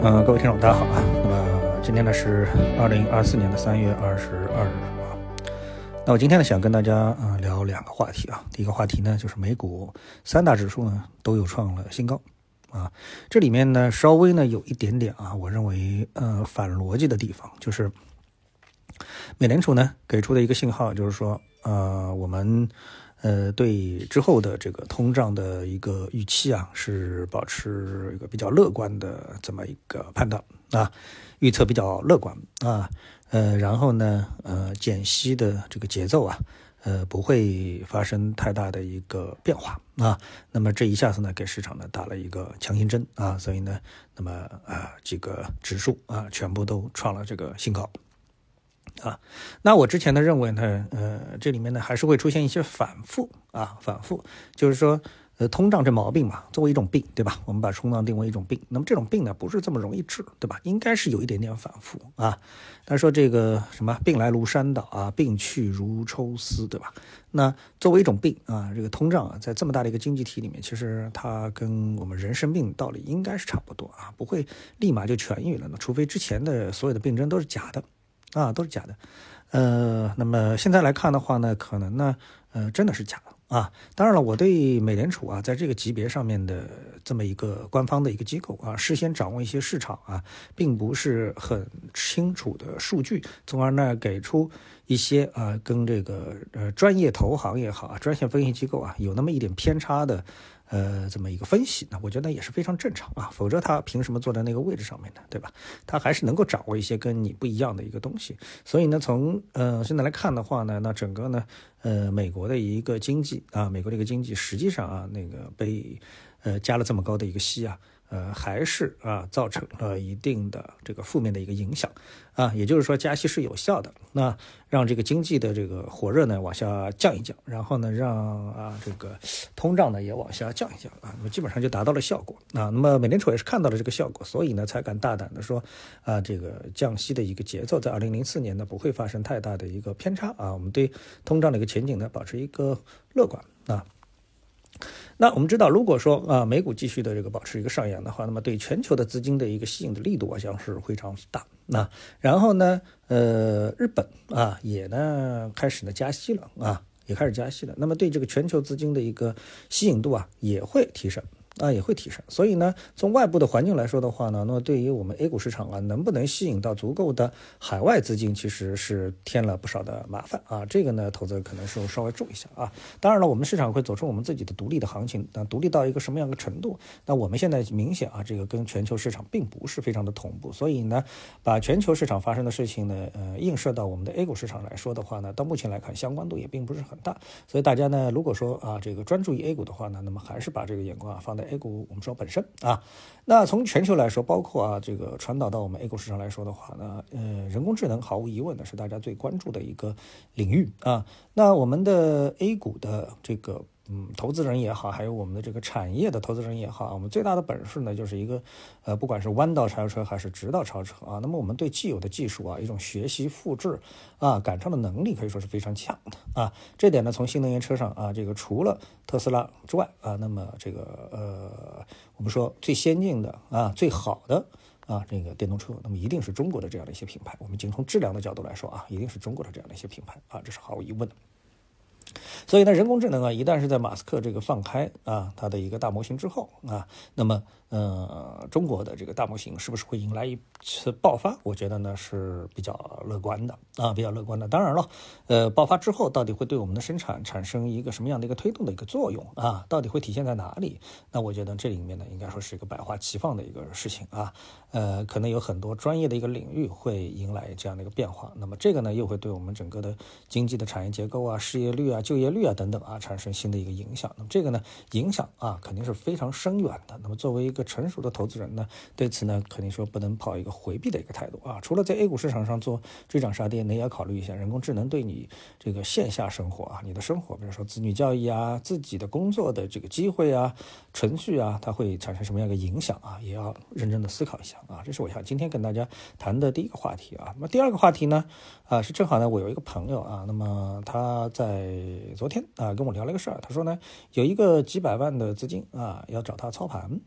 各位听众大家好啊。那么今天呢是2024年的3月22日啊。那我今天呢想跟大家聊两个话题啊。第一个话题呢就是美股三大指数呢都有创了新高啊。这里面呢稍微呢有一点点我认为反逻辑的地方，就是美联储呢给出的一个信号，就是说我们对之后的这个通胀的一个预期是保持一个比较乐观的这么一个判断预测比较乐观然后呢减息的这个节奏不会发生太大的一个变化那么这一下子呢给市场呢打了一个强心针所以呢那么几个指数全部都创了这个新高那我之前呢认为呢这里面呢还是会出现一些反复就是说通胀这毛病嘛，作为一种病，对吧？我们把通胀定为一种病，那么这种病呢不是这么容易治，对吧？应该是有一点点反复他说这个什么病来如山倒病去如抽丝，对吧？那作为一种病这个通胀在这么大的一个经济体里面，其实它跟我们人生病道理应该是差不多不会立马就痊愈了，那除非之前的所有的病症都是假的都是假的。那么现在来看的话呢，可能呢真的是假的当然了，我对美联储在这个级别上面的这么一个官方的一个机构事先掌握一些市场并不是很清楚的数据，从而呢给出一些跟这个专业投行也好专业分析机构有那么一点偏差的这么一个分析，那我觉得也是非常正常否则他凭什么坐在那个位置上面呢，对吧？他还是能够掌握一些跟你不一样的一个东西。所以呢从现在来看的话呢，那整个呢美国的一个经济美国的一个经济实际上那个被加了这么高的一个息还是造成了一定的这个负面的一个影响也就是说加息是有效的，那让这个经济的这个火热呢往下降一降，然后呢让这个通胀呢也往下降一降那么基本上就达到了效果那么美联储也是看到了这个效果，所以呢才敢大胆的说这个降息的一个节奏在2004年呢不会发生太大的一个偏差我们对通胀的一个前景呢保持一个乐观那我们知道，如果说美股继续的这个保持一个上扬的话，那么对全球的资金的一个吸引的力度将是非常大然后呢日本也呢开始呢加息了也开始加息了，那么对这个全球资金的一个吸引度也会提升也会提升。所以呢从外部的环境来说的话呢，那么对于我们 A 股市场能不能吸引到足够的海外资金，其实是添了不少的麻烦这个呢投资者可能是稍微注意一下当然了，我们市场会走出我们自己的独立的行情，那独立到一个什么样的程度，那我们现在明显这个跟全球市场并不是非常的同步，所以呢把全球市场发生的事情呢映射到我们的 A 股市场来说的话呢，到目前来看相关度也并不是很大。所以大家呢如果说这个专注于 A 股的话呢，那么还是把这个眼光放在 A 股我们说本身那从全球来说，包括这个传导到我们 A 股市场来说的话呢人工智能毫无疑问呢是大家最关注的一个领域那我们的 A 股的这个投资人也好，还有我们的这个产业的投资人也好，我们最大的本事呢就是一个不管是弯道超车还是直道超车那么我们对既有的技术一种学习复制赶超的能力可以说是非常强的这点呢从新能源车上这个除了特斯拉之外那么这个我们说最先进的最好的这个电动车，那么一定是中国的这样的一些品牌，我们仅从质量的角度来说一定是中国的这样的一些品牌这是毫无疑问的。所以呢人工智能一旦是在马斯克这个放开它的一个大模型之后那么中国的这个大模型是不是会迎来一次爆发，我觉得呢是比较乐观的比较乐观的。当然了爆发之后到底会对我们的生产产生一个什么样的一个推动的一个作用到底会体现在哪里，那我觉得这里面呢应该说是一个百花齐放的一个事情可能有很多专业的一个领域会迎来这样的一个变化，那么这个呢又会对我们整个的经济的产业结构失业率就业率等等产生新的一个影响。那么这个呢影响肯定是非常深远的。那么作为一个成熟的投资人呢，对此呢肯定说不能抱一个回避的一个态度除了在 A 股市场上做追涨杀跌，你也要考虑一下人工智能对你这个线下生活你的生活，比如说子女教育自己的工作的这个机会程序它会产生什么样的影响也要认真的思考一下这是我想今天跟大家谈的第一个话题那么第二个话题呢是正好呢我有一个朋友那么他在昨天跟我聊了一个事儿，他说呢有一个几百万的资金要找他操盘然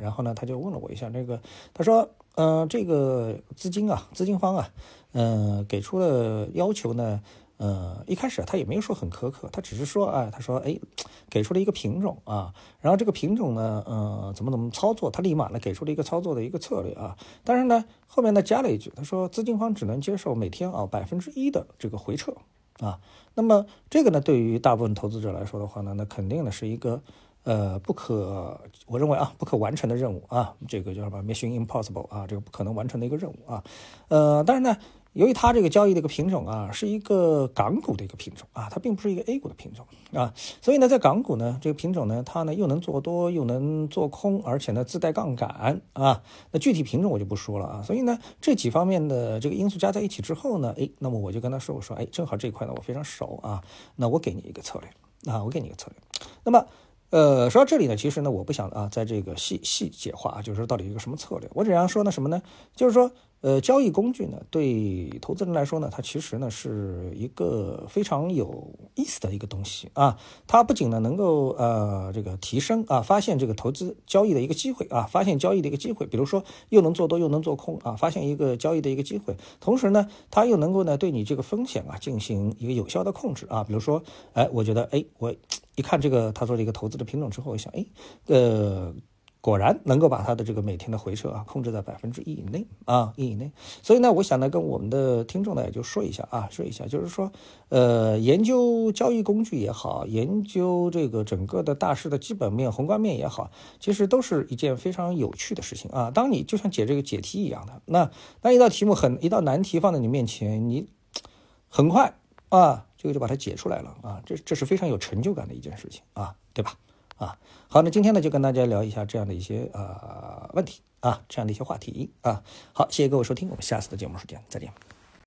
然后呢，他就问了我一下他说这个资金方给出了要求呢。一开始他也没有说很苛刻，他只是说他说给出了一个品种啊，然后这个品种呢怎么操作，他立马呢给出了一个操作的一个策略啊，但是呢后面呢加了一句，他说资金方只能接受每天1%的这个回撤啊，那么这个呢对于大部分投资者来说的话呢，那肯定呢是一个我认为不可完成的任务啊，这个叫什么 Mission Impossible 啊，这个不可能完成的一个任务啊，但是呢。由于它这个交易的一个品种是一个港股的一个品种它并不是一个 A 股的品种所以呢，在港股呢，这个品种呢，它呢又能做多又能做空，而且呢自带杠杆那具体品种我就不说了所以呢，这几方面的这个因素加在一起之后呢，那么我就跟他说，我说正好这一块呢我非常熟那我给你一个策略我给你一个策略。那么说到这里呢，其实呢，我不想在这个细节化就是说到底一个什么策略，我只想说呢什么呢？就是说，交易工具呢，对投资人来说呢，它其实呢是一个非常有意思的一个东西它不仅呢能够这个提升发现这个投资交易的一个机会发现交易的一个机会，比如说又能做多又能做空发现一个交易的一个机会，同时呢，它又能够呢对你这个风险进行一个有效的控制比如说我觉得我一看这个他说这个投资的品种之后，我想果然能够把它的这个每天的回撤控制在1%以内1%以内。所以呢，我想呢跟我们的听众呢也就说一下就是说研究交易工具也好，研究这个整个的大势的基本面宏观面也好，其实都是一件非常有趣的事情当你就像解这个解题一样的，那一道难题放在你面前，你很快这个就把它解出来了这是非常有成就感的一件事情对吧好，那今天呢就跟大家聊一下这样的一些问题这样的一些话题好，谢谢各位收听，我们下次的节目时间再见。